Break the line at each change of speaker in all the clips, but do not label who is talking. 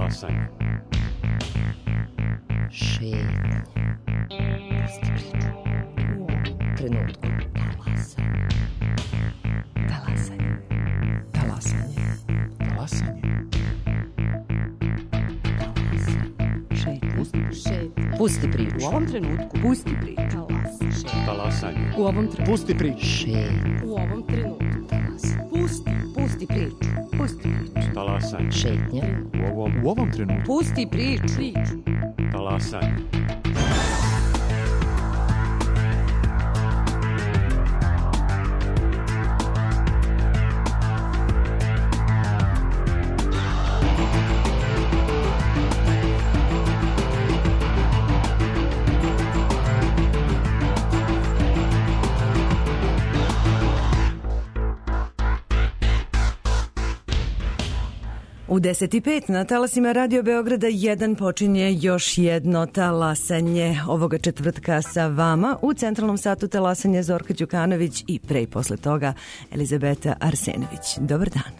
Talasanje.
Šetnje. Pusti priču. U trenutku. Talasanje. Talasanje.
Talasanje.
Pusti priču.
U ovom trenutku.
Pusti priču.
Talasanje.
U ovom trenutku.
Pusti priču.
Šetnje.
U ovom trenutku. Pusti priču. Pusti priču.
Talasanje.
Šetnje.
U ovom trenutku.
Pusti priču.
Talasanje.
U 10:05 na talasima Radio Beograda 1 počinje još jedno talasanje ovoga četvrtka sa vama. U centralnom satu talasanje Zorka Đukanović i pre i posle toga Elizabeta Arsenović. Dobar dan.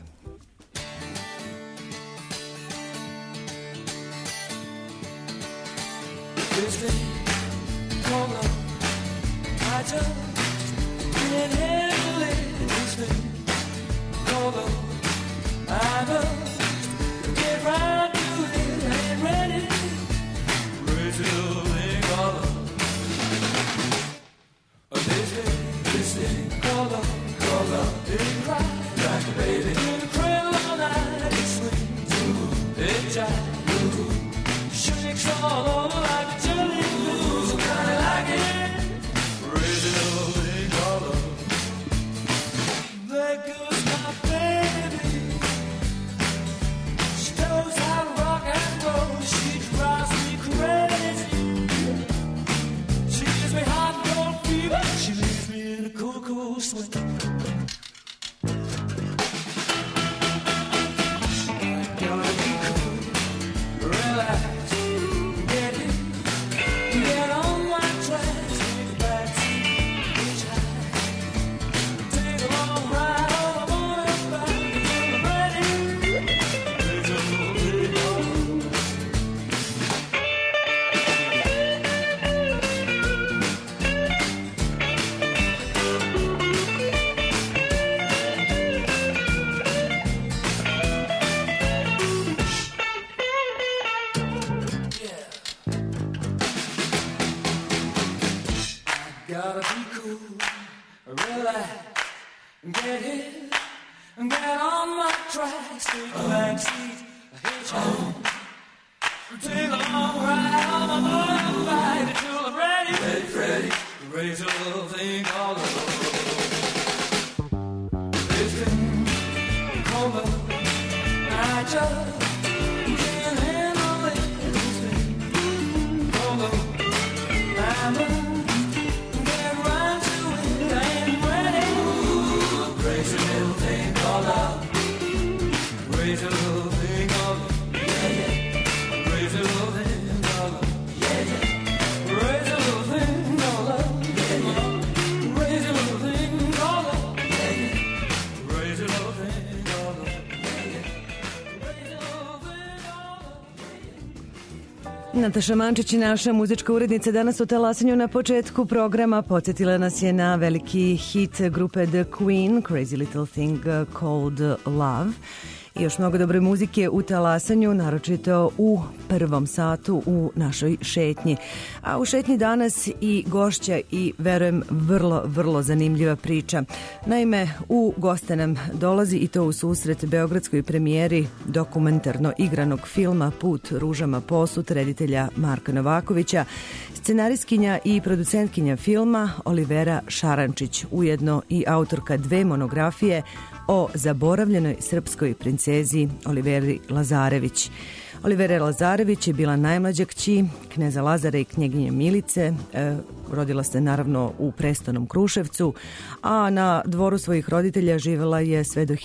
Nataša Mančić, naša muzička urednica, danas u talasanju na početku programa podsjetila nas je na veliki hit grupe The Queen, Crazy Little Thing Called Love. I još mnogo dobre muzike u talasanju, naročito u prvom satu u našoj šetnji. A u šetnji danas i gošća i, verujem, vrlo zanimljiva priča. Naime, u goste nam dolazi, i to u susret beogradskoj premijeri dokumentarno igranog filma Put ružama posut reditelja Marka Novakovića, scenarijskinja i producentkinja filma Olivera Šarančić, ujedno i autorka 2 monografije o zaboravljenoj srpskoj princezi Oliveri Lazarević. Olivera Lazarević je bila najmlađa kći kneza Lazara i knjeginje Milice. Rodila se naravno u prestonom Kruševcu, a na dvoru svojih roditelja živjela je sve do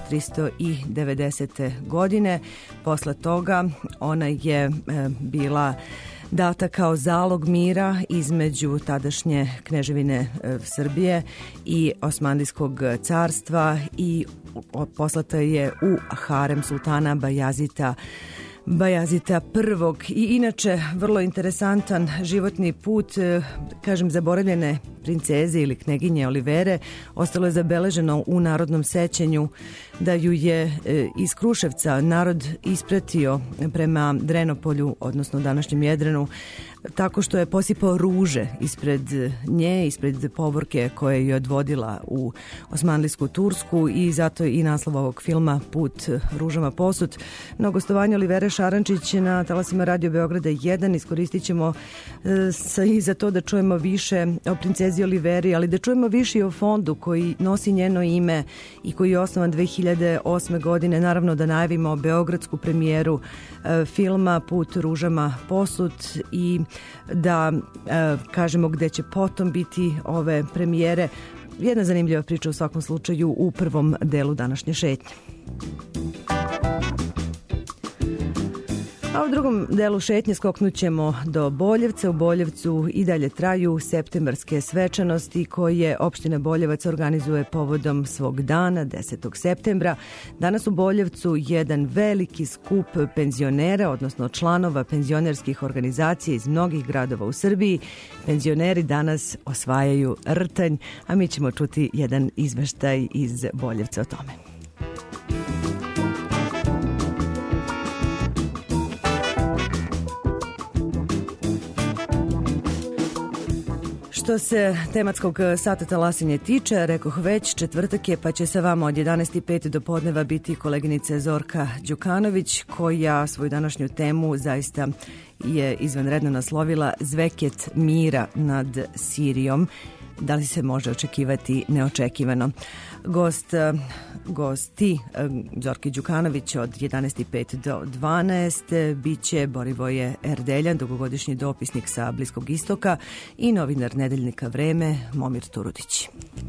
1390. godine. Posle toga ona je bila data kao zalog mira između tadašnje kneževine Srbije i Osmanlijskog carstva i poslata je u harem sultana Bajazita Bajazita I. I inače vrlo interesantan životni put, kažem, zaboravljene princeze ili kneginje Olivere. Ostalo je zabeleženo u narodnom sećanju da ju je iz Kruševca narod ispratio prema Drenopolju, odnosno današnjem Jedranu, tako što je posipao ruže ispred nje, ispred povorke koje je odvodila u Osmanlijsku Tursku, i zato i naslov ovog filma Put ružama posut. Na gostovanje Olivere Šarančić na talasima Radio Beograda 1 iskoristit ćemo i za to da čujemo više o princezi Oliveri, ali da čujemo više i o fondu koji nosi njeno ime i koji je osnovan 2008. godine. Naravno da najavimo beogradsku premijeru filma Put ružama posut i da kažemo gde će potom biti ove premijere. Jedna zanimljiva priča u svakom slučaju u prvom delu današnje šetnje. A u drugom delu šetnje skoknut ćemo do Boljevca. U Boljevcu i dalje traju septembarske svečanosti koje opština Boljevac organizuje povodom svog dana, 10. septembra. Danas u Boljevcu jedan veliki skup penzionera, odnosno članova penzionerskih organizacija iz mnogih gradova u Srbiji. Penzioneri danas osvajaju rtanj, a mi ćemo čuti jedan izveštaj iz Boljevca o tome. Što se tematskog sata Talasinje tiče, rekoh već, četvrtak je, pa će sa vama od 11:05 do podneva biti koleginica Zorka Đukanović, koja svoju današnju temu zaista je izvanredno naslovila Zveket mira nad Sirijom. Da li se može očekivati neočekivano? Gosti Zorki Đukanović od 11:05 do 12 biće Borivoje Erdeljan, dugogodišnji dopisnik sa Bliskog istoka, i novinar nedeljnika Vreme Momir Turudić.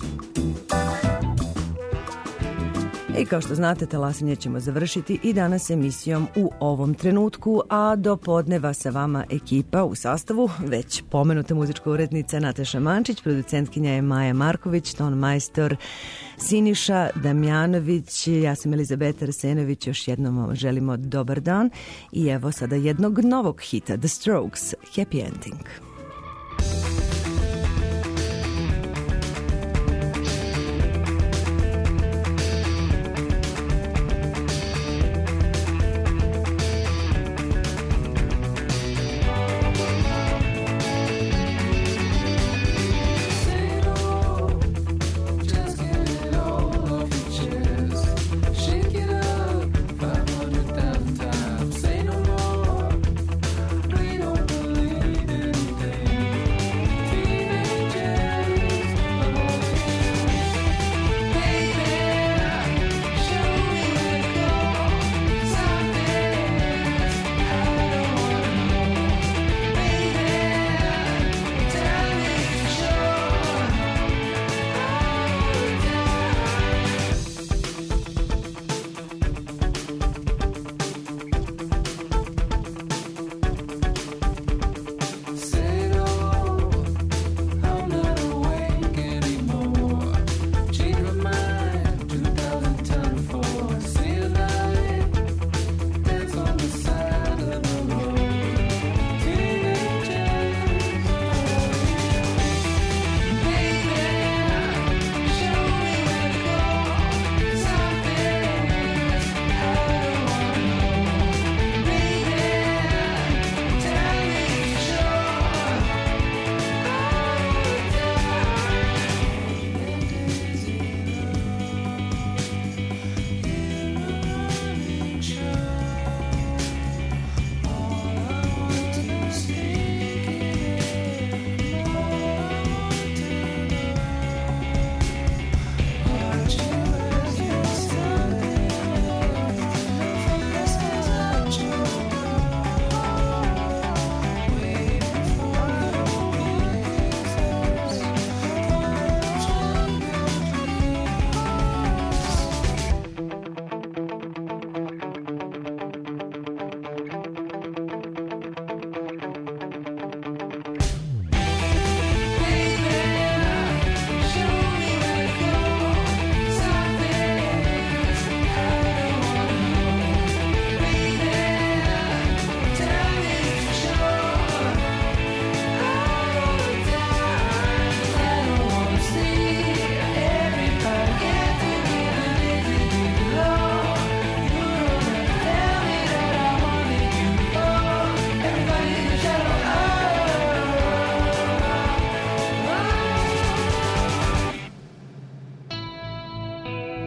I kao što znate, Talasinje ćemo završiti i danas emisijom U ovom trenutku, a do podneva sa vama ekipa u sastavu već pomenuta muzička urednica Nataša Mančić, producentkinja je Maja Marković, ton majstor Siniša Damjanović, ja sam Elizabeta Arsenović, još jednom vam želimo dobar dan i evo sada jednog novog hita, The Strokes, Happy Ending.
Say no more, we don't believe in death.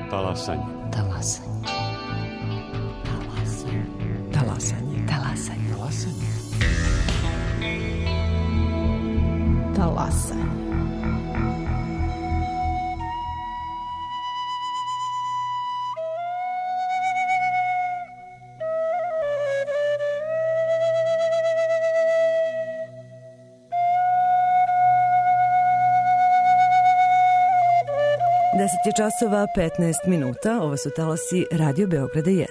Talasanje.
Talasanje. Talasanje. Talasanje.
Talasanje.
Talasanje.
Deset je časova, 15 minuta. Ovo su talasi Radio Beograda 1.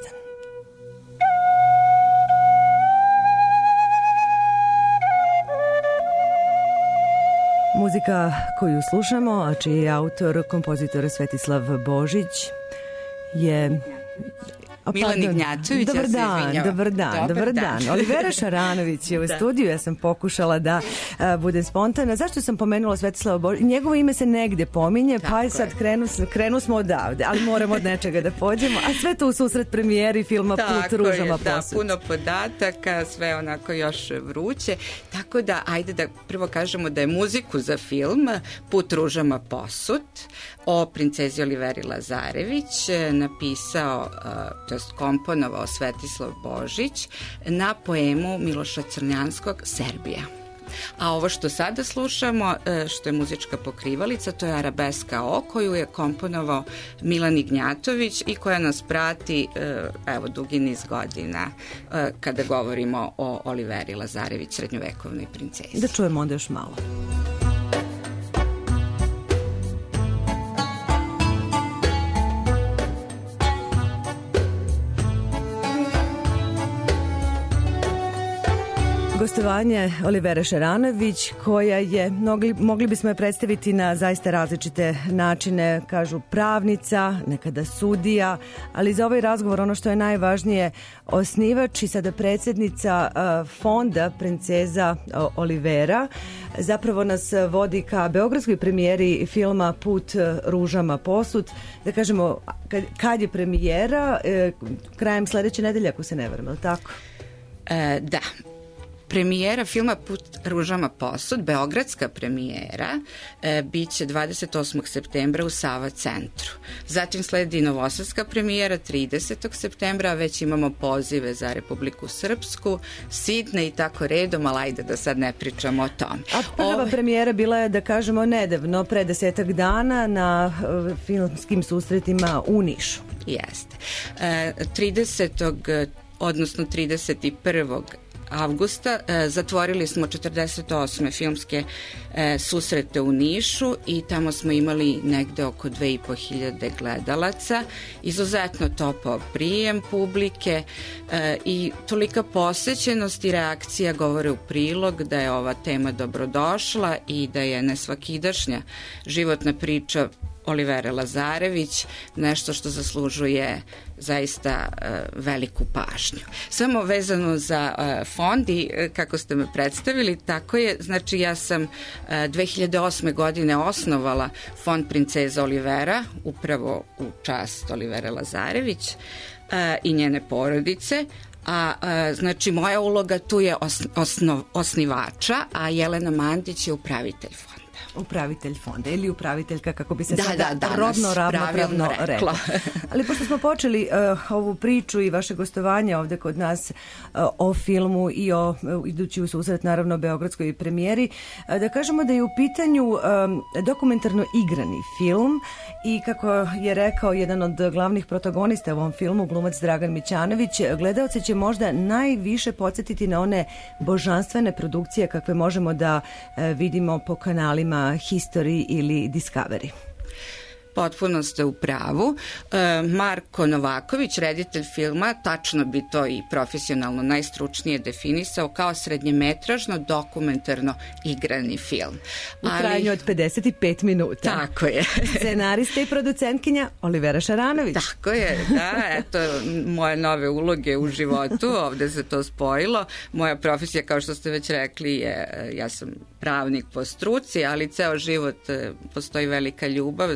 Muzika koju slušamo, a čiji je autor, kompozitor Svetislav Božić, je...
Milan Ignjatović,
dobar dan. Olivera Šaranović je u studiju, ja sam pokušala da budem spontana. Zašto sam pomenula Svetislava Božića? Njegovo ime se negde pominje, pa je sad krenu smo odavde, ali moramo od nečega da pođemo, a sve to u susret premijeri filma Put ružama posud.
Da, puno podataka, sve onako još vruće, tako da ajde da prvo kažemo da je muziku za film Put ružama posud o princezi Oliveri Lazarević napisao, komponovao Svetislav Božić na poemu Miloša Crnjanskog Serbija. A ovo što sada slušamo, što je muzička pokrivalica, to je Arabeska O, koju je komponovao Milan Ignjatović i koja nas prati evo dugi niz godina kada govorimo o Oliveri Lazarević, srednjovekovnoj princezi.
Da čujemo onda još malo. Gostovanje Olivere Šaranović, koja je, mogli bismo je predstaviti na zaista različite načine, kažu pravnica, nekada sudija, ali za ovaj razgovor ono što je najvažnije, osnivač i sada predsjednica fonda Princeza Olivera, zapravo nas vodi ka beogradskoj premijeri filma Put ružama posud. Da kažemo, kad je premijera? Krajem sledeće nedelje, ako se ne varam, je li tako?
Da. Premijera filma Put ružama posud, beogradska premijera, biće 28. septembra u Sava centru. Zatim sledi novosadska premijera 30. septembra, a već imamo pozive za Republiku Srpsku, Sidne i tako redom, ali ajde da sad ne pričamo o tom.
A prva premijera bila je, da kažemo, nedavno, pre 10 dana na filmskim susretima u Nišu.
Jeste. 30. odnosno 31. avgusta zatvorili smo 48. filmske susrete u Nišu i tamo smo imali negde oko 2500 gledalaca. Izuzetno topao prijem publike i tolika posećenost i reakcija govore u prilog da je ova tema dobrodošla i da je nesvakidašnja životna priča Olivere Lazarević nešto što zaslužuje zaista veliku pažnju. Samo vezano za fond i kako ste me predstavili, tako je, znači ja sam 2008. godine osnovala fond Princeza Olivera, upravo u čast Olivere Lazarević i njene porodice, a znači moja uloga tu je osnivača, a Jelena Mandić je upravitelj fonda.
Upravitelj fonda ili upraviteljka, kako bi se
da,
rodno ravnopravno rekla. Ali pošto smo počeli ovu priču i vaše gostovanje ovde kod nas o filmu i o idući u susret naravno beogradskoj premijeri, da kažemo da je u pitanju dokumentarno igrani film i kako je rekao jedan od glavnih protagonista u ovom filmu, glumac Dragan Mićanović, gledaoce će možda najviše podsjetiti na one božanstvene produkcije kakve možemo da vidimo po kanalima History ili Discovery.
Potpuno ste u pravu. Marko Novaković, reditelj filma, tačno bi to i profesionalno najstručnije definisao kao srednjemetražno dokumentarno igrani film.
U trajanju od 55 minuta.
Tako je.
Scenarista i producentkinja Olivera Šaranović.
Tako je, da. Eto, moje nove uloge u životu, ovde se to spojilo. Moja profesija, kao što ste već rekli, ja sam pravnik po struci, ali ceo život postoji velika ljubav za čitanje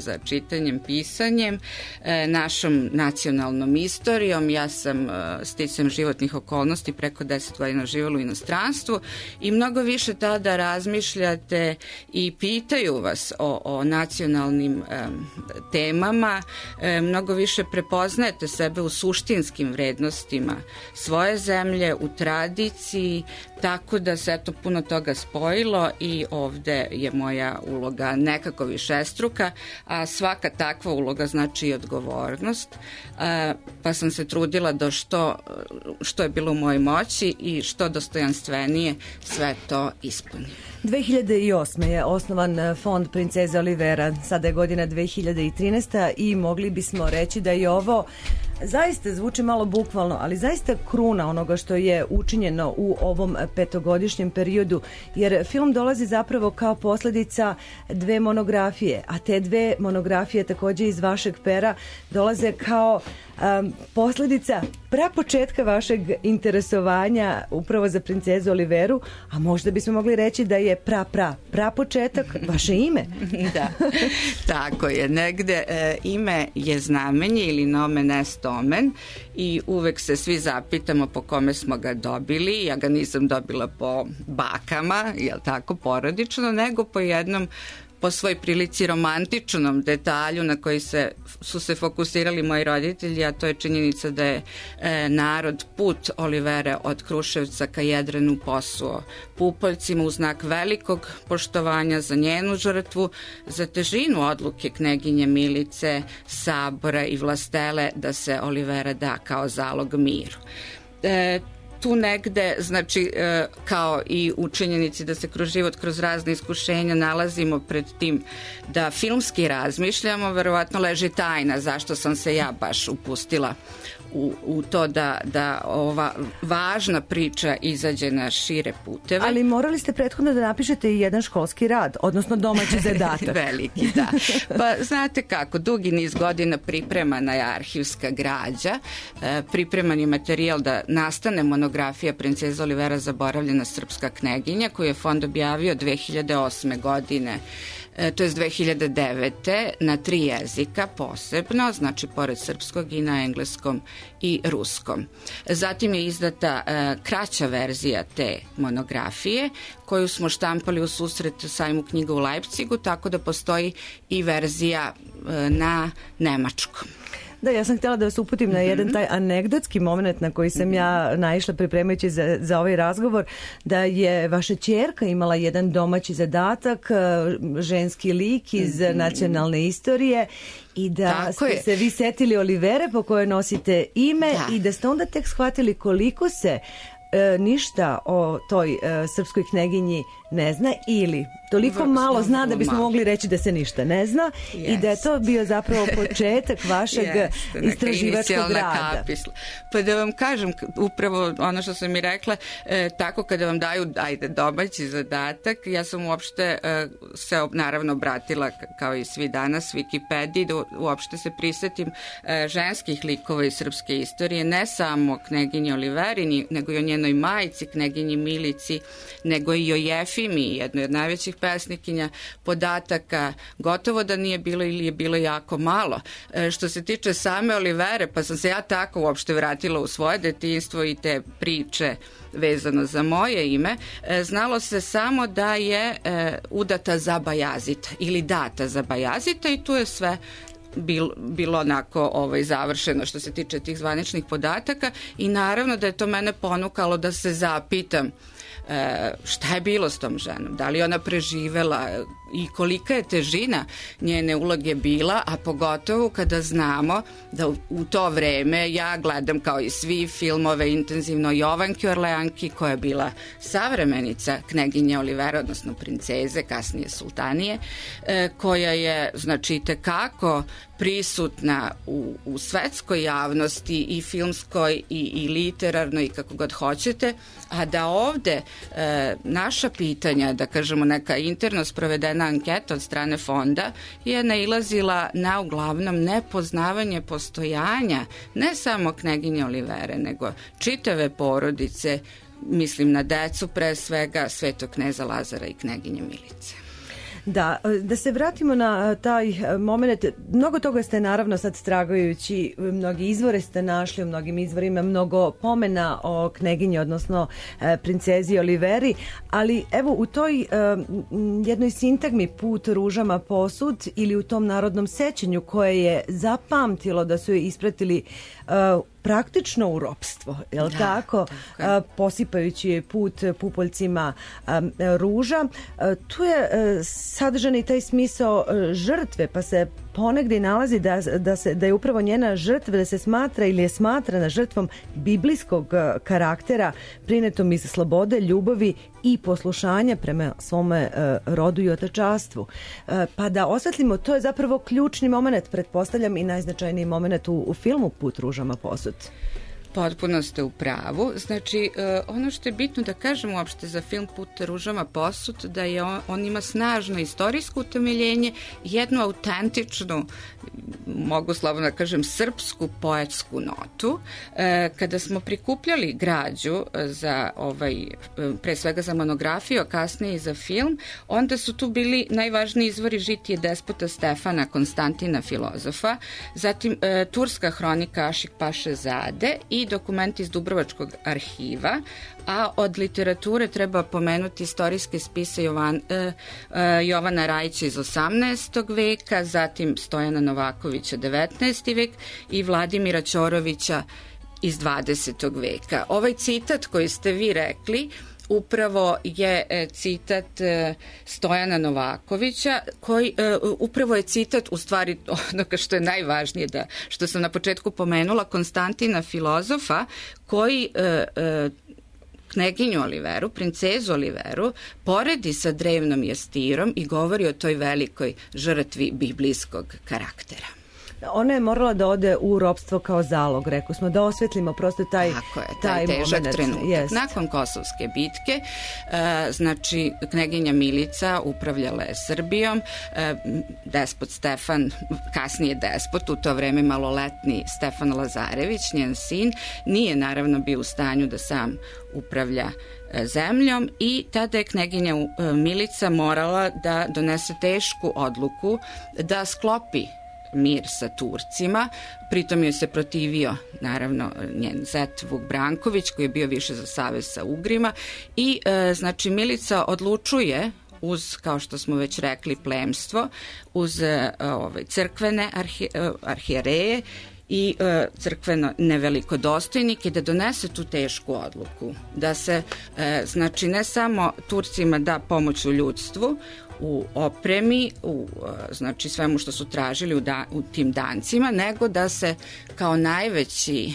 čitanjem, pisanjem, našom nacionalnom istorijom. Ja sam sticajem životnih okolnosti preko 10 godina živjela u inostranstvu i mnogo više tada razmišljate i pitaju vas o nacionalnim temama, mnogo više prepoznajete sebe u suštinskim vrednostima svoje zemlje, u tradiciji, tako da se eto puno toga spojilo i ovde je moja uloga nekako višestruka, a svaka takva uloga znači i odgovornost, pa sam se trudila da što je bilo u mojoj moći i što dostojanstvenije sve to ispunim.
2008. je osnovan fond Princeze Olivera, sada je godina 2013. i mogli bismo reći da je ovo zaista zvuči malo bukvalno, ali zaista kruna onoga što je učinjeno u ovom petogodišnjem periodu, jer film dolazi zapravo kao posljedica dve monografije, a te dve monografije takođe iz vašeg pera dolaze kao posljedica prapočetka vašeg interesovanja upravo za Princezu Oliveru, a možda bismo mogli reći da je prapočetak vaše ime.
Da, tako je. Negde ime je znamenje ili nomen est omen i uvek se svi zapitamo po kome smo ga dobili. Ja ga nisam dobila po bakama, jel tako, porodično, nego po svoj prilici romantičnom detalju na koji su se fokusirali moji roditelji, a to je činjenica da je narod put Olivere od Kruševca ka Jedranu posuo pupoljcima u znak velikog poštovanja za njenu žrtvu, za težinu odluke kneginje Milice, Sabora i Vlastele da se Olivera da kao zalog miru. Tu negde, znači, kao i u činjenici da se kroz život, kroz razne iskušenja nalazimo pred tim da filmski razmišljamo, verovatno leži tajna zašto sam se ja baš upustila u to da ova važna priča izađe na šire puteve.
Ali morali ste prethodno da napišete i jedan školski rad, odnosno domaći zadatak.
Veliki, da. Pa znate kako, dugi niz godina pripremana je arhivska građa, pripreman je materijal da nastane monografija Princeza Olivera zaboravljena srpska kneginja, koju je fond objavio 2008. godine, to je 2009. na 3 jezika posebno, znači pored srpskog i na engleskom i ruskom. Zatim je izdata kraća verzija te monografije koju smo štampali u susret sajmu knjiga u Leipzigu, tako da postoji i verzija na nemačkom.
Da, ja sam htjela da vas uputim na jedan taj anegdotski moment na koji sam ja naišla pripremajući za ovaj razgovor, da je vaša ćerka imala jedan domaći zadatak, ženski lik iz nacionalne istorije i da ste se vi setili Olivere po kojoj nosite ime i da ste onda tek shvatili koliko se ništa o toj srpskoj kneginji ne zna ili toliko malo zna da bismo mogli reći da se ništa ne zna i da je to bio zapravo početak vašeg istraživačkog rada.
Pa da vam kažem, upravo ono što sam mi rekla, tako kada vam daju domaći zadatak, ja sam uopšte se naravno obratila kao i svi danas Wikipediji, da uopšte se prisetim ženskih likova iz srpske istorije, ne samo kneginji Oliveri, nego i o njenoj majci, kneginji Milici, nego i o Jefimi, jednoj od najvećih pesnikinja, podataka gotovo da nije bilo ili je bilo jako malo. Što se tiče same Olivere, pa sam se ja tako uopšte vratila u svoje detinjstvo i te priče vezano za moje ime, znalo se samo da je udata za Bajazita ili data za Bajazita i tu je sve bilo onako završeno što se tiče tih zvaničnih podataka i naravno da je to mene ponukalo da se zapitam šta je bilo s tom ženom, da li ona preživela i kolika je težina njene uloge bila, a pogotovo kada znamo da u to vreme ja gledam kao i svi filmove intenzivno Jovanki Orleanki koja je bila savremenica kneginje Olivera, odnosno princeze, kasnije sultanije, koja je znači tekako prisutna u svetskoj javnosti i filmskoj i literarnoj i kako god hoćete, a da ovde naša pitanja, da kažemo neka interno sprovedena anketa od strane fonda je nailazila na uglavnom nepoznavanje postojanja ne samo kneginje Olivere, nego čitave porodice, mislim na decu pre svega, Svetog kneza Lazara i kneginje Milice.
Da se vratimo na taj moment. Mnogo toga ste naravno sad tragajući, mnogi izvore ste našli, u mnogim izvorima mnogo pomena o kneginji, odnosno princezi Oliveri, ali evo u toj jednoj sintagmi Put ružama posud ili u tom narodnom sećanju koje je zapamtilo da su je ispratili praktično u ropstvo, je li tako? Posipajući je put pupoljcima ruža. Tu je sadržan i taj smisao žrtve, pa se ponegdje nalazi da je upravo njena žrtva, da se smatra ili je smatrana žrtvom biblijskog karaktera, prinetom iz slobode, ljubavi i poslušanja prema svome rodu i otačastvu. Pa da osvetlimo, to je zapravo ključni moment, pretpostavljam i najznačajniji moment u filmu Put ružama posud.
Potpuno ste u pravu. Znači, ono što je bitno da kažem uopšte za film Put ružama posud, da je on ima snažno istorijsko utemeljenje, jednu autentičnu, mogu slobodno da kažem, srpsku poetsku notu. Kada smo prikupljali građu za pre svega za monografiju, a kasnije i za film, onda su tu bili najvažniji izvori žitije despota Stefana Konstantina filozofa, zatim turska hronika Ašik Paše Zade i dokumenti iz Dubrovačkog arhiva, a od literature treba pomenuti istorijske spise Jovana Rajića iz 18. veka, zatim Stojana Novakovića 19. vek i Vladimira Ćorovića iz 20. veka. Ovaj citat koji ste vi rekli upravo je citat Stojana Novakovića, koji upravo je citat, u stvari onoga što je najvažnije, što sam na početku pomenula, Konstantina filozofa, koji kneginju Oliveru, princezu Oliveru, poredi sa drevnom jastirom i govori o toj velikoj žrtvi biblijskog karaktera.
Ona je morala da ode u ropstvo kao zalog, rekao smo, da osvetlimo prosto taj
težak
moment.
Trenutak. Yes. Nakon Kosovske bitke, znači, kneginja Milica upravljala je Srbijom, despot Stefan, kasnije despot, u to vreme maloletni Stefan Lazarević, njen sin, nije naravno bio u stanju da sam upravlja zemljom i tada je kneginja Milica morala da donese tešku odluku da sklopi mir sa Turcima, pritom joj se protivio naravno njen zet Vuk Branković koji je bio više za savez sa Ugrima i znači Milica odlučuje uz, kao što smo već rekli, plemstvo, uz crkvene arhijereje i crkveno nevelikodostojnike da donese tu tešku odluku, da se znači ne samo Turcima da pomoć u ljudstvu, u opremi, u znači svemu što su tražili u tim dancima, nego da se kao najveći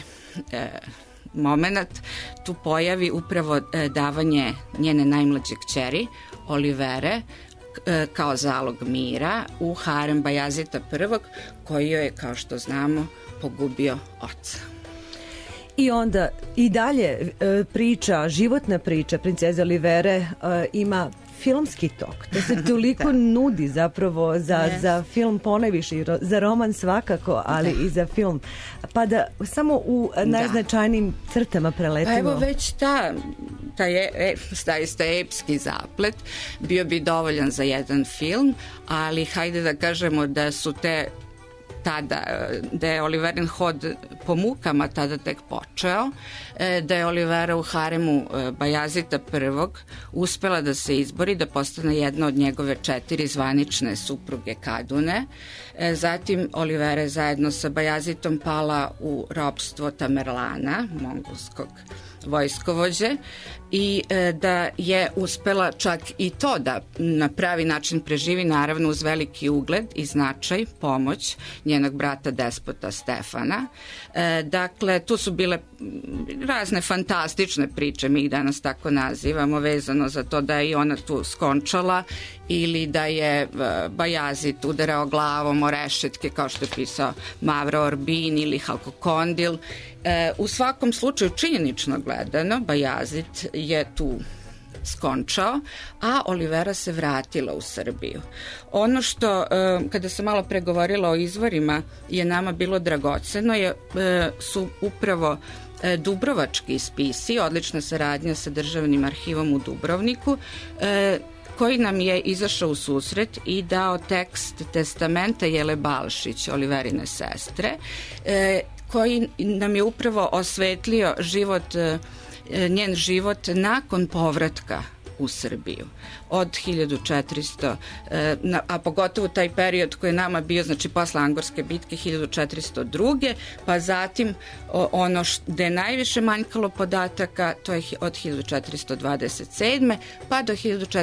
moment tu pojavi upravo davanje njene najmlađe kćeri Olivere kao zalog mira u harem Bajazita I, koji joj je, kao što znamo, pogubio oca.
I onda i dalje priča, životna priča princeze Olivere ima filmski tok. To se toliko nudi zapravo za film ponajviše, za roman svakako, ali i za film. Pa da samo u najznačajnijim crtama preletimo.
Pa evo već taj epski zaplet bio bi dovoljan za jedan film, ali hajde da kažemo da su da je Oliverin hod po mukama tada tek počeo, da je Olivera u haremu Bajazita I uspela da se izbori, da postane jedna od njegove 4 zvanične supruge Kadune. Zatim Olivera je zajedno sa Bajazitom pala u ropstvo Tamerlana, mongolskog vojskovođe, i da je uspela čak i to da na pravi način preživi, naravno uz veliki ugled i značaj, pomoć njenog brata despota Stefana. Dakle, tu su bile razne fantastične priče, mi ih danas tako nazivamo, vezano za to da je i ona tu skončala ili da je Bajazit udarao glavom o rešetke, kao što je pisao Mavro Orbin ili Halkokondil. U svakom slučaju, činjenično gledano, Bajazit je tu skončao, a Olivera se vratila u Srbiju. Ono što, kada sam malo pregovorila o izvorima, je nama bilo dragoceno, su upravo dubrovački spisi, odlična saradnja sa Državnim arhivom u Dubrovniku, koji nam je izašao u susret i dao tekst testamenta Jele Balšić, Oliverine sestre, koji nam je upravo osvetlio njen život nakon povratka u Srbiju od 1400, a pogotovo taj period koji je nama bio, znači posle Angorske bitke 1402. pa zatim ono gde je najviše manjkalo podataka, to je od 1427. pa do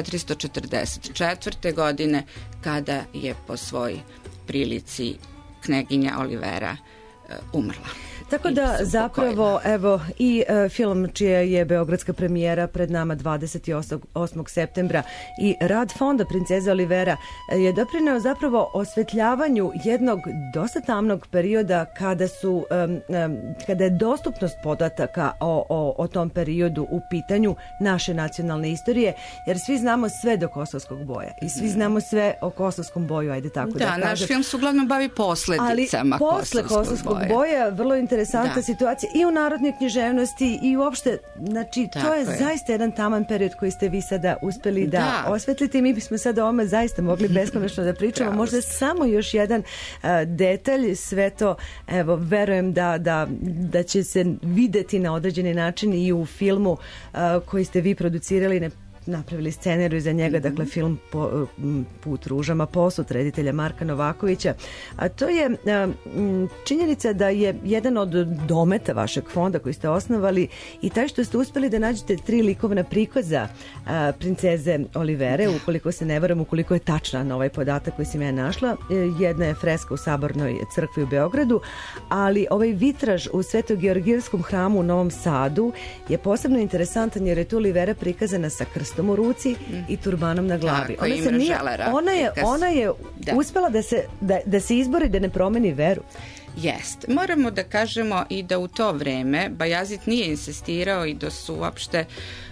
1444. godine kada je po svoj prilici kneginja Olivera umrla.
Tako da zapravo, evo, i film čija je beogradska premijera pred nama 28. septembra i rad fonda Princeze Olivera je doprineo zapravo osvetljavanju jednog dosta tamnog perioda kada je dostupnost podataka o tom periodu u pitanju naše nacionalne istorije, jer svi znamo sve do Kosovskog boja i svi znamo sve o Kosovskom boju, ajde tako da kažem.
Da, naš film se uglavnom bavi posledicama
Kosovskog boja, vrlo interesantna situacija i u narodnoj književnosti i uopšte, znači to je zaista jedan taman period koji ste vi sada uspeli da osvetlite i mi bismo sada o ovome zaista mogli beskonačno da pričamo. Možda samo još jedan detalj, sve to, evo, verujem da će se videti na određeni način i u filmu koji ste vi producirali, napravili scenariju za njega, dakle film Put ružama, posut reditelja Marka Novakovića, a to je činjenica da je jedan od dometa vašeg fonda koji ste osnovali i taj što ste uspeli da nađete 3 likovna prikaza princeze Olivere, ukoliko se ne varam, ukoliko je tačna na ovaj podatak koji sam ja našla. Jedna je freska u Sabornoj crkvi u Beogradu, ali ovaj vitraž u Sveto-Georgijevskom hramu u Novom Sadu je posebno interesantan jer je tu Olivera prikazana sa krstom u ruci i turbanom na glavi. Ona je uspela da se izbori da ne promeni veru.
Jest. Moramo da kažemo i da u to vreme Bajazid nije insistirao i da su uopšte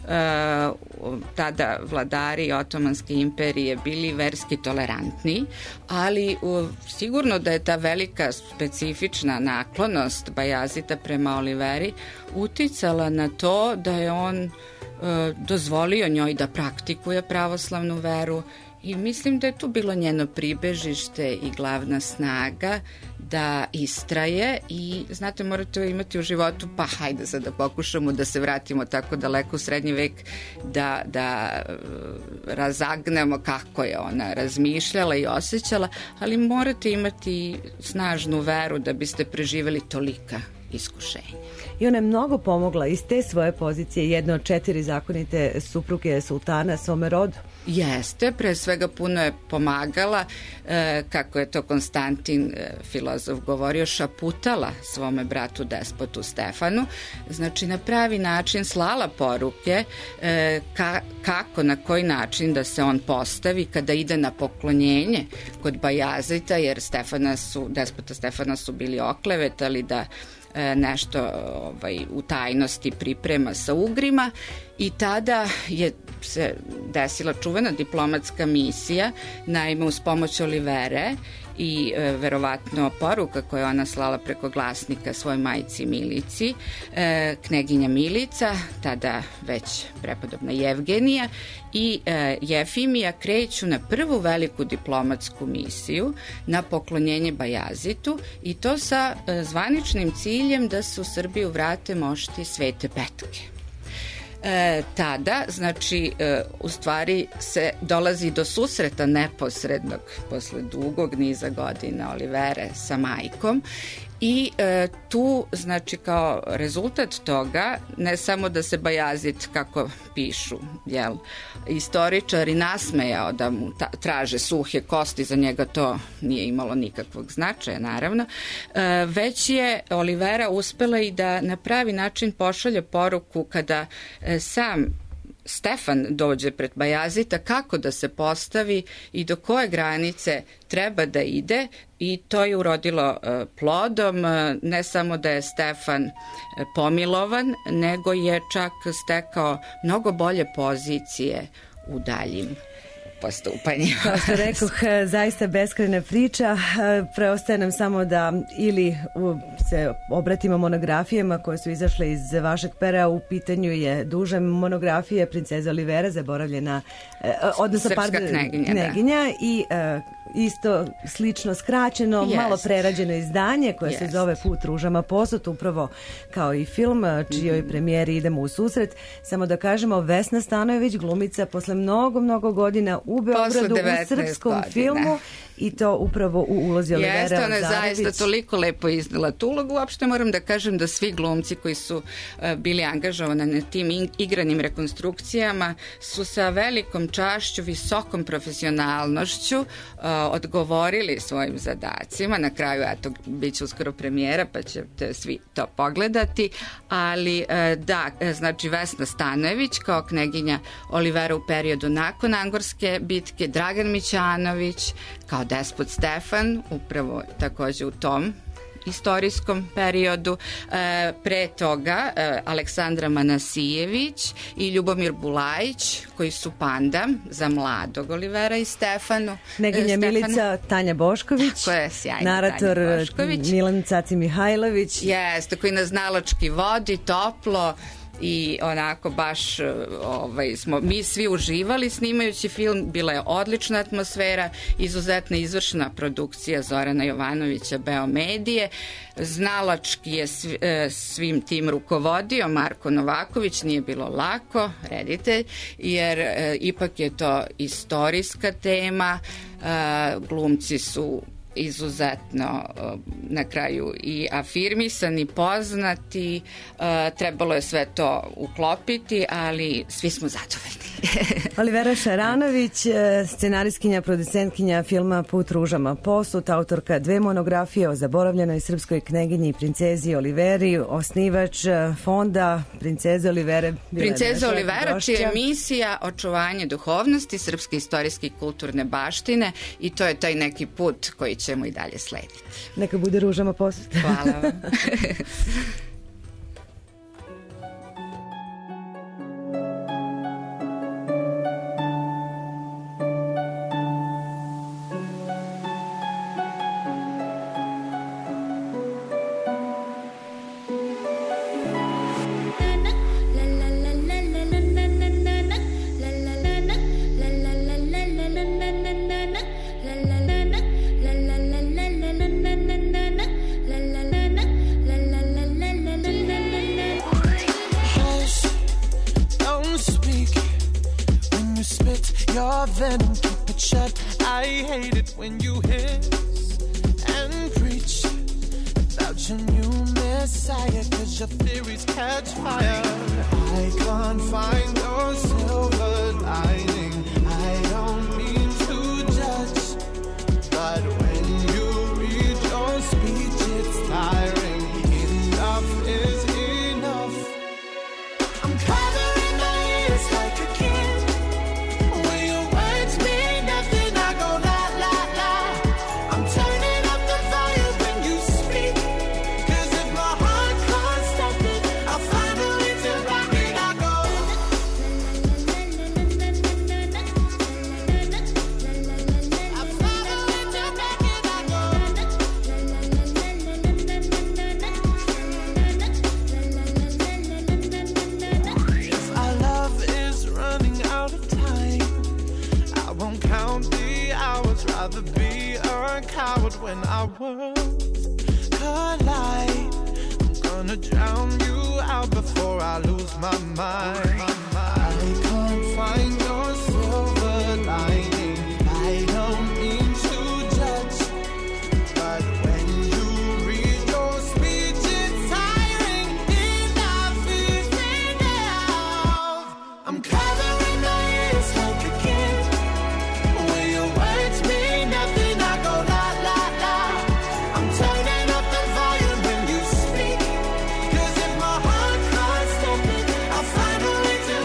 tada vladari Otomanske imperije bili verski tolerantni, ali sigurno da je ta velika specifična naklonost Bajazida prema Oliveri uticala na to da je on dozvolio njoj da praktikuje pravoslavnu veru i mislim da je tu bilo njeno pribežište i glavna snaga da istraje i znate, morate imati u životu, pa hajde sad da pokušamo da se vratimo tako daleko u srednji vek, da razagnemo kako je ona razmišljala i osjećala, ali morate imati snažnu veru da biste preživeli tolika iskušenja.
I ona je mnogo pomogla iz te svoje pozicije, jedna od 4 zakonite supruge sultana svome rodu.
Jeste, pre svega puno je pomagala, kako je to Konstantin, filozof, govorio, šaputala svome bratu despotu Stefanu, znači na pravi način slala poruke kako, na koji način da se on postavi kada ide na poklonjenje kod Bajazita, jer despota Stefana su bili oklevetali da nešto u tajnosti priprema sa Ugrima i tada je se desila čuvena diplomatska misija, naime uz pomoć Olivere i verovatno poruka koju ona slala preko glasnika svoj majci Milici, kneginja Milica, tada već prepodobna Jevgenija i Jefimija kreću na prvu veliku diplomatsku misiju na poklonjenje Bajazitu i to sa zvaničnim ciljem da se u Srbiju vrate mošti Svete Petke. Tada, znači, u stvari se dolazi do susreta neposrednog posle dugog niza godina Olivere sa majkom i tu, znači, kao rezultat toga, ne samo da se Bajazid, kako pišu istoričari, nasmejao da mu traže suhe kosti, za njega to nije imalo nikakvog značaja, naravno, već je Olivera uspela i da na pravi način pošalje poruku kada sam Stefan dođe pred Bajazita, kako da se postavi i do koje granice treba da ide, i to je urodilo plodom. Ne samo da je Stefan pomilovan, nego je čak stekao mnogo bolje pozicije u daljim postupanjima.
Kao što rekoh, zaista beskrajna priča. Preostaje nam samo da ili se obratimo monografijama koje su izašle iz vašeg pera. U pitanju je duža monografija Princeza Olivera, zaboravljena, odnosno
Srpska
kneginja i isto slično skraćeno, malo prerađeno izdanje koje se zove Put ružama posut, upravo kao i film čijoj premijeri idemo u susret. Samo da kažemo, Vesna Stanojević, glumica posle mnogo godina u Beogradu u srpskom filmu i to upravo u ulozi Olivera Lazarević.
Jeste, ona je zaista toliko lepo iznala tu ulogu. Uopšte moram da kažem da svi glumci koji su bili angažovani na tim igranim rekonstrukcijama su sa velikom čašću, visokom profesionalnošću odgovorili svojim zadacima. Na kraju, eto, bit će uskoro premijera, pa ćete svi to pogledati. Ali da, znači Vesna Stanojević kao kneginja Olivera u periodu nakon Angorske bitke, Dragan Mićanović kao despot Stefan, upravo takođe u tom istorijskom periodu. Pre toga Aleksandra Manasijević i Ljubomir Bulajić, koji su panda za mladog Olivera i Stefanu.
Kneginja Milica, Tanja Bošković,
koja je sjajna,
narator
Tanja Bošković.
Milan Caci Mihajlović.
Jeste, koji nas znalački vodi, toplo, i onako baš smo mi svi uživali snimajući film. Bila je odlična atmosfera, izuzetno izvršna produkcija Zorana Jovanovića Beomedije. Znalački je svim tim rukovodio Marko Novaković. Nije bilo lako, reditelj, jer ipak je to istorijska tema. Glumci su izuzetno na kraju i afirmisani, poznati, trebalo je sve to uklopiti, ali svi smo zadovoljni.
Olivera Šaranović, scenarijskinja, producentkinja filma Put ružama posut, autorka 2 monografije o zaboravljenoj srpskoj kneginji i princezi Oliveri, osnivač fonda Princeze Olivere.
Princeza Olivera, čija je misija očuvanje duhovnosti, srpske istorijske i kulturne baštine, i to je taj neki put koji ćemo i dalje slediti.
Neka bude ružama posut.
Hvala vam.
Your venom, keep it shut. I hate it when you hiss and preach about your new messiah, 'cause your theories catch fire. I can't find your silver lining. I don't mean to judge, but when you read your speech, it's tiring. Enough is enough. I'm covering my ears like a kid. When our worlds collide, I'm gonna drown you out before I lose my mind. I can't find your silver lining. I don't mean to judge, but when you read your speech, it's tiring. Enough is enough. I'm covering my ears like a kid. Will your words mean nothing? I go la. Turning up the volume when you speak, 'cause if my heart can't stop it, I'll find a way to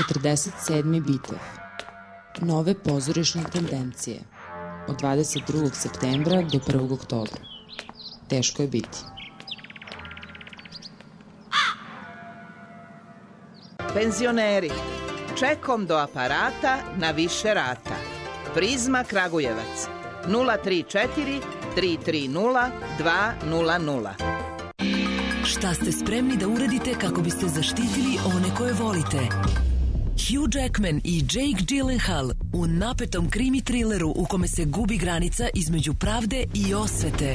47. bitev. Nove pozorišne tendencije. Od 22. septembra do 1. oktobra. Teško je biti.
Penzioneri, čekom do aparata na više rata. Prizma Kragujevac 034 330 200.
Šta ste spremni da uradite kako biste zaštitili one koje volite? Hugh Jackman i Jake Gyllenhaal u napetom krimi trileru u kome se gubi granica između pravde i osvete.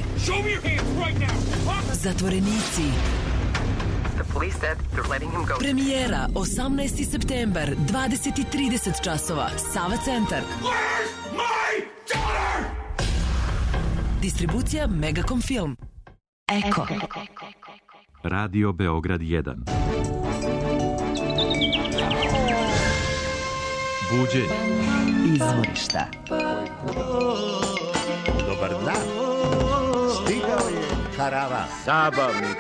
Zatvorenici. Premijera 18. septembar, 20:30 časova, Sava centar. Distribucija Megacom Film. Eko.
Radio Beograd 1. Buđenje.
Izvorišta.
Dobar dan. Stigao je karavan. Zabavnik.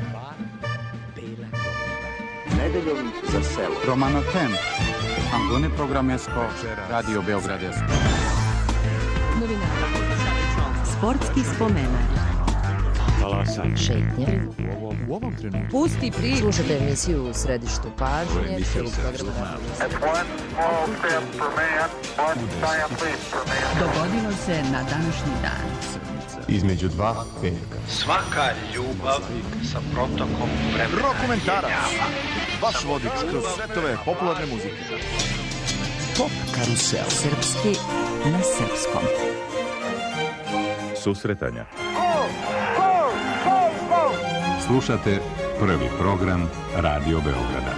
Nedeljom za selo.
Romano Tem. Angone Programesko. Radio Beograd 1.
Novinara. Sportski spomenak.
Talasanje.
Šetnje.
U ovom trenutku.
Pusti priču. Slušajte emisiju u središtu pažnje. Dogodilo se na današnji dan.
Između dva petka.
Svaka ljubav sa protokom vremena.
Rokomentarac. Vaš vodič kroz svetove popularne muzike. Pop karusel.
Srpski na srpskom.
Susretanja. Slušate prvi program Radio Beograda.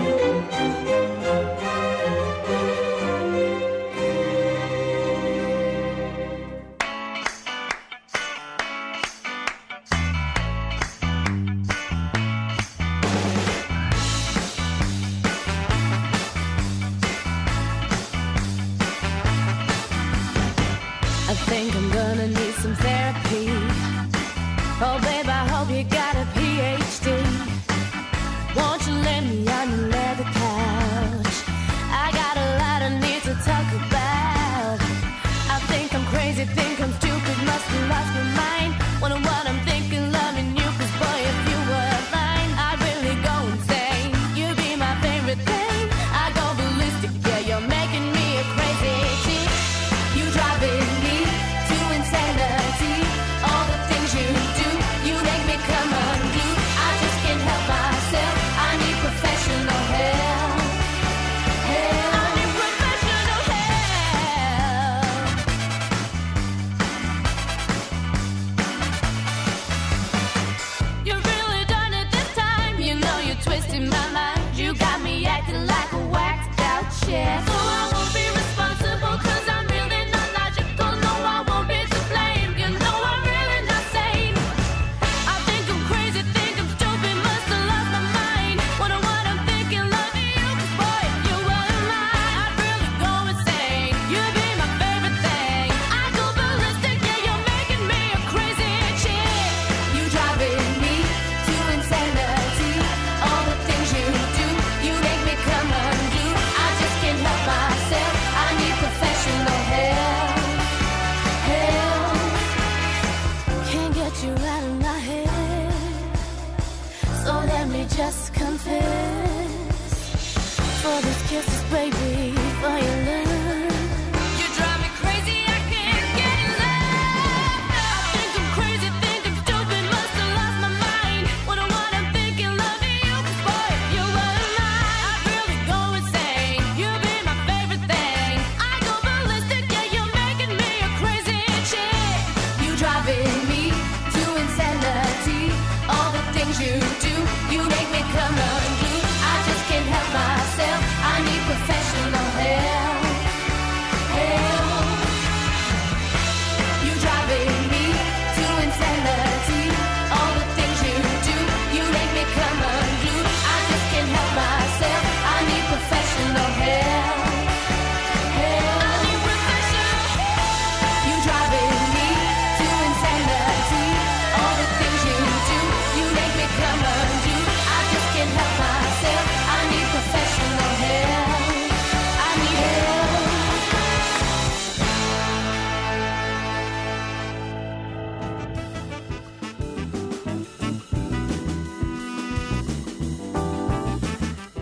I think I'm gonna need some therapy. Oh, babe, I hope you got a PhD. Won't you let me on the leather couch? I got a lot I need to talk about. I think I'm crazy, think I'm stupid, must have lost my mind. Wonder what I'm thinking, loving you, 'cause boy, if you were mine, I'd really go insane. You'd be my favorite thing. I go ballistic, yeah, you're making me a crazy chick. You driving me to insanity. All the things you do, you make me come unglued. I just can't help myself. I need professional help. Help. I need professional help.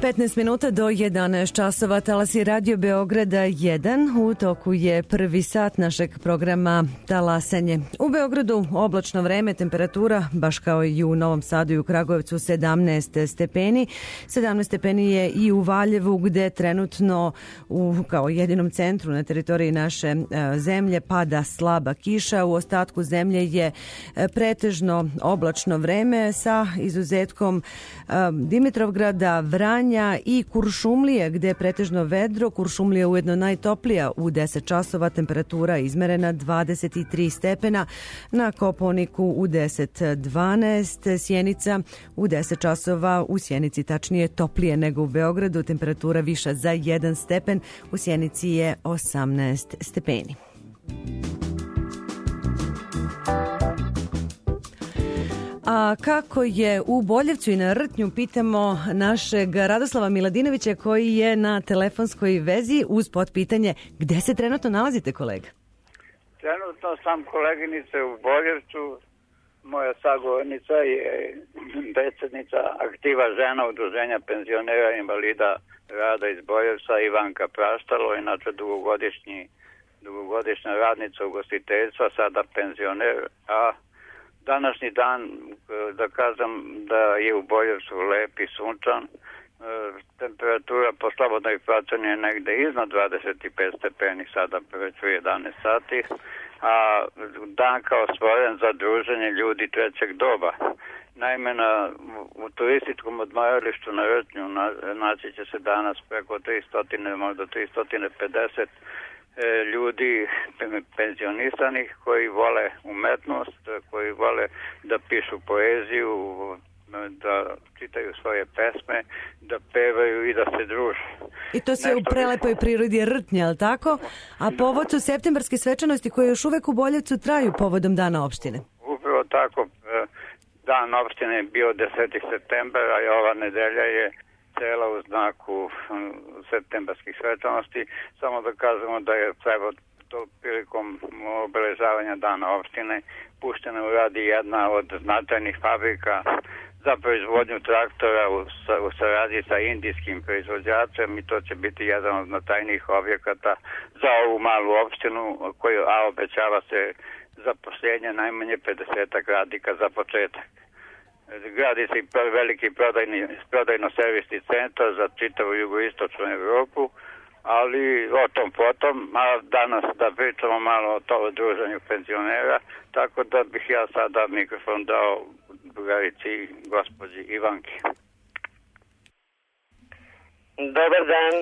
15 minuta do 11 časova, talasi Radio Beograda 1. U toku je prvi sat našeg programa Talasanje. U Beogradu oblačno vreme, temperatura, baš kao i u Novom Sadu i u Kragujevcu, 17 stepeni. 17 stepeni je i u Valjevu, gde trenutno kao jedinom centru na teritoriji naše zemlje pada slaba kiša. U ostatku zemlje je pretežno oblačno vreme sa izuzetkom Dimitrovgrada, Vranja i Kuršumlije, gde je pretežno vedro. Kuršumlija ujedno najtoplija u 10 časova, temperatura izmerena 23 stepena. Na Kopaoniku u 10-12, Sjenica u 10 časova, u Sjenici tačnije toplije nego u Beogradu, temperatura viša za 1 stepen, u Sjenici je 18 stepeni. A kako je u Boljevcu i na Rtnju, pitamo našeg Radoslava Miladinovića koji je na telefonskoj vezi uz potpitanje gde se trenutno nalazite, kolega?
Trenutno sam koleginice u Boljevcu. Moja sagovornica je predsjednica aktiva žena udruženja penzionera i invalida rada iz Boljevca, Ivanka Praštalo, inače dugogodišnja radnica ugostiteljstva, sada penzioner, a današnji dan, da kažem da je u Boljevcu lep i sunčan, temperatura po slobodnoj proceni je negde iznad 25 stepeni, sada već u 11 sati, a dan kao stvoren za druženje ljudi trećeg doba. Naime, u turističkom odmaralištu na Rtnju naći će se danas preko 300, možda 350 ljudi penzionisanih koji vole umetnost, koji vole da pišu poeziju, da čitaju svoje pesme, da pevaju i da se druže.
I to sve u prelepoj prirodi Rtnja, ali tako? A povod su septembarske svečanosti koje još uvek u Boljevcu traju povodom Dana opštine.
Upravo tako. Dan opštine je bio 10. septembar, a ova nedelja je cela u znaku septembarskih svečanosti. Samo da kažemo da je prilikom obeležavanja Dana opštine puštena u radi jedna od značajnih fabrika za proizvodnju traktora u saradnji sa indijskim proizvođačem, i to će biti jedan od značajnijih objekata za ovu malu opštinu, a obećava se zaposlenje najmanje 50 radnika za početak. Gradi se i veliki prodajno-servisni centar za čitavu jugoistočnu Evropu, ali o tom potom, a danas da pričamo malo o to druženju penzionera, tako da bih ja sada mikrofon dao drugarici gospođi Ivanki.
Dobar dan.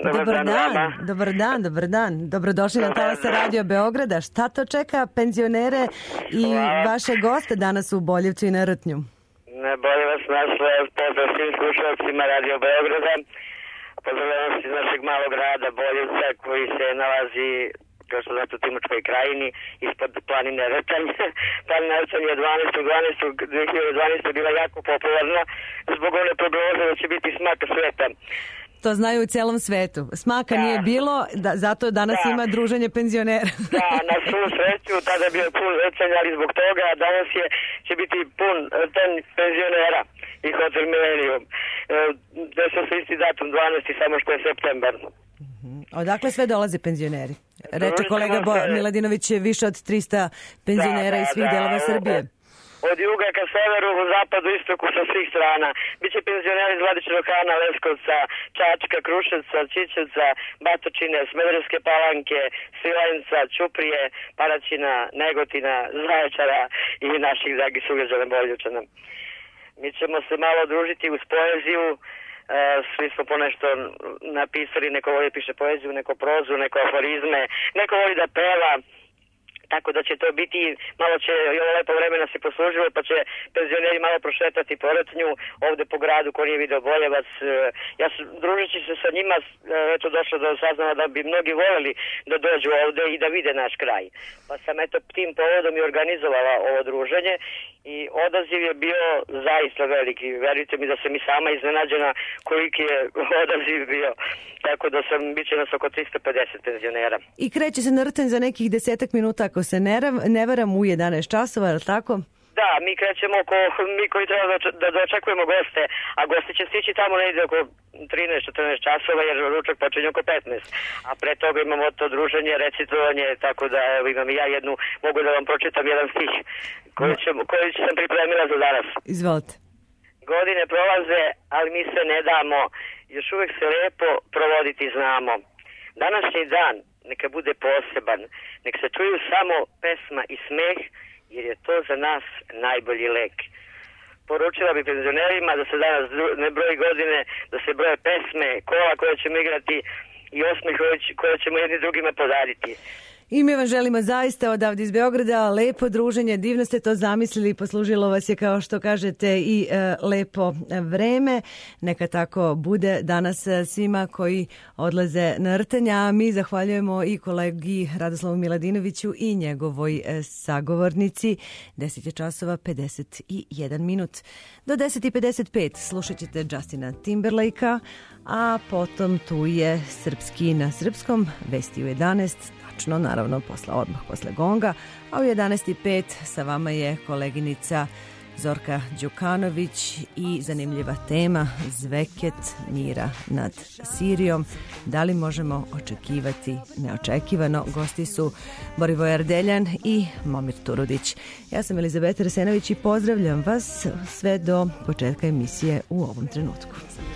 Dobar dan. Dobrodošli na talase Radio Beograda. Šta to čeka penzionere i vaše goste danas u Boljevcu i na Rtnju?
Bolje vas našla, pozdrav svim slušalcima Radio Beograda. Pozdravljam vas iz našeg malog grada Boljevca koji se nalazi, kao što znate, u Timočkoj krajini, ispod planine Rtanj. Planina Rtanj je 12.12.2012. bila jako popularna zbog one prognoze da će biti smaka sveta.
To znaju u celom svetu. Smaka nije bilo, zato danas ima druženje penzionera.
Da, na svu sreću, tada je bio pun Rtanj, ali zbog toga danas će biti pun Rtanj penzionera i Hotel Millennium. Desio se isti datum, 12. samo što je septembar.
Odakle sve dolaze penzioneri? Reče kolega Miladinović, je više od 300 penzionera iz svih delova Srbije.
Od juga ka severu, u zapadu, istoku, sa svih strana. Biće penzioneri iz Vladičinog Hana, Leskovca, Čačka, Kruševca, Ćićevca, Batočine, Smederevske Palanke, Svilajnca, Ćuprije, Paraćina, Negotina, Zaječara i naših dragih sugrađana Boljevčana. Mi ćemo se malo družiti uz poeziju. Svi smo ponešto napisali, neko voli piše poeziju, neko prozu, neko aforizme, neko voli da peva. Tako da će to biti, malo će i ovo lepo vremena se poslužilo, pa će penzioneri malo prošetati po Rtnju, ovde po gradu ko nije video Boljevac. Ja družeći se sa njima, eto došlo do saznanja da bi mnogi voljeli da dođu ovde i da vide naš kraj. Pa sam eto tim povodom i organizovala ovo druženje i odaziv je bio zaista veliki. Verujte mi da sam i sama iznenađena koliki je odaziv bio. Tako da bit će nas oko 350 penzionera.
I kreće se na Rtanj za nekih 10 minuta, ako se ne varam, u 11 časova, je li tako?
da, mi krećemo mi koji treba da dočekujemo goste, a gosti će stići tamo negdje oko 13-14 časova jer ručak počinje oko 15. A pre toga imamo to druženje, recitovanje, tako da evo, imam i ja jednu, mogu da vam pročitam jedan stih koji sam pripremila za danas.
Izvolite.
Godine prolaze, ali mi se ne damo, još uvek se lepo provoditi znamo. Današnji dan neka bude poseban, nek se čuju samo pesma i smeh, jer je to za nas najbolji lek. Poručila bi penzionerima da se danas ne broji godine, da se broje pesme, kola koje ćemo igrati i osmeh koje ćemo jedni drugima podariti.
I mi vam želimo zaista odavde iz Beograda lepo druženje, divno ste to zamislili, poslužilo vas je kao što kažete i lepo vreme. Neka tako bude danas svima koji odlaze na rtanja, a mi zahvaljujemo i kolegi Radoslavu Miladinoviću i njegovoj sagovornici. 10 je časova 51 minut. Do 10:55 slušat ćete Justina Timberlakea, a potom tu je Srpski na srpskom, vesti u 11, naravno odmah posle gonga, a u 11:05 sa vama je koleginica Zorka Đukanović i zanimljiva tema Zveket mira nad Sirijom. Da li možemo očekivati neočekivano? Gosti su Borivoje Ardeljan i Momir Turudić. Ja sam Elizabeta Resenović i pozdravljam vas sve do početka emisije u ovom trenutku.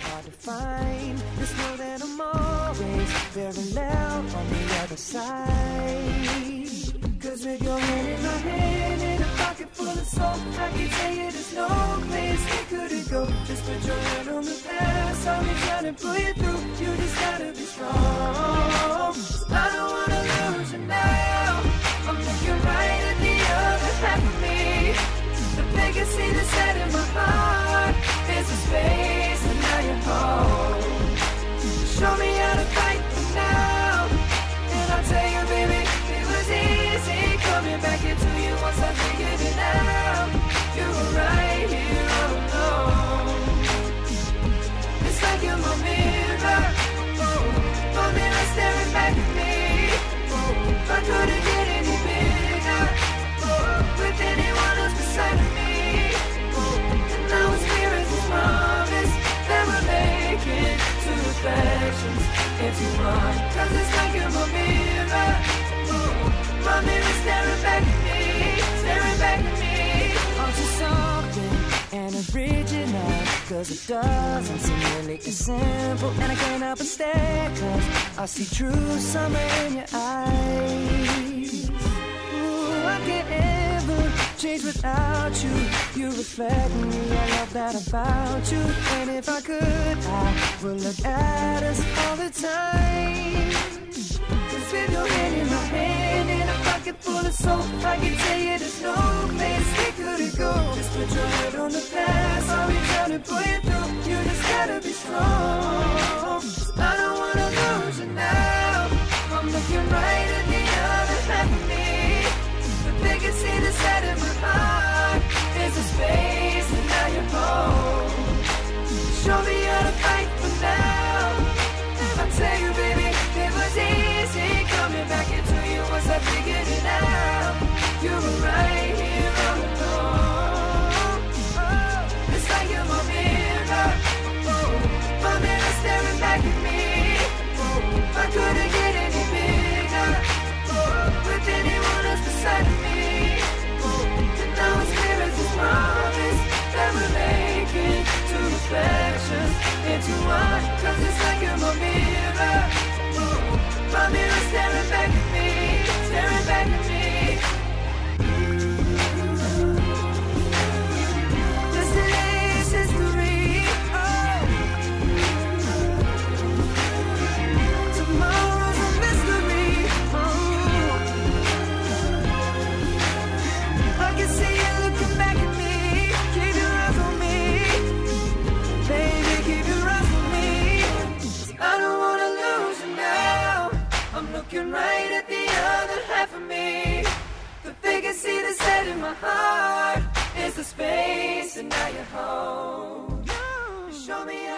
Cause with your hand in my hand and a pocket full of soul, I can tell you there's no place we couldn't go. Just put your hand on the past, I'll be trying to pull you through. You just gotta be strong. I don't wanna lose you now. I'm looking right at the other half of me. The vacancy that's set in my heart is a space, and now you're home. Show me how to fight for now, and I'll tell you, baby, it was easy coming back into you once I figured it out. You were right here all alone. It's like you're my mirror, my mirror staring back at me. I couldn't get any bigger with anyone else beside of me. And now it's clear as a promise that we're making two reflections into one. Cause it's like you're my mirror, my mirror staring back at me, staring back at me. Aren't you something and original? Cause it doesn't seem really as simple, and I can't help but stare, cause I see true summer in your eyes. Ooh, I can't ever change without you. You reflect me, I love that about you. And if I could, I would look at us all the time. Cause with your hand in my hand and a pocket full of soul, I can tell you there's no place we couldn't go. Just put your head on the past, I'll be trying to pull you through. You just gotta be strong. I don't wanna lose you now. I'm looking right at the other half of me. The vacancy that's set in my heart is a space, and now you're home. Show me how to fight for now, and I'll tell you, baby, it was easy coming back into you once I figured it out. You were right here all along. It's like you're my mirror, my mirror staring back at me. I couldn't get any bigger with anyone else beside of me. And now it's clear as a promise that we're making two reflections into one. Cause it's like you're my mirror, my mirror staring back at me, staring back at me. Yesterday's history, oh. Tomorrow's a mystery, oh. I can see you looking back at me. Keep your eyes on me, baby, keep your eyes on me. I don't wanna lose you now. I'm looking right at the other half of me. The vacancy that's set in my heart is the space, and now you're home. Show me how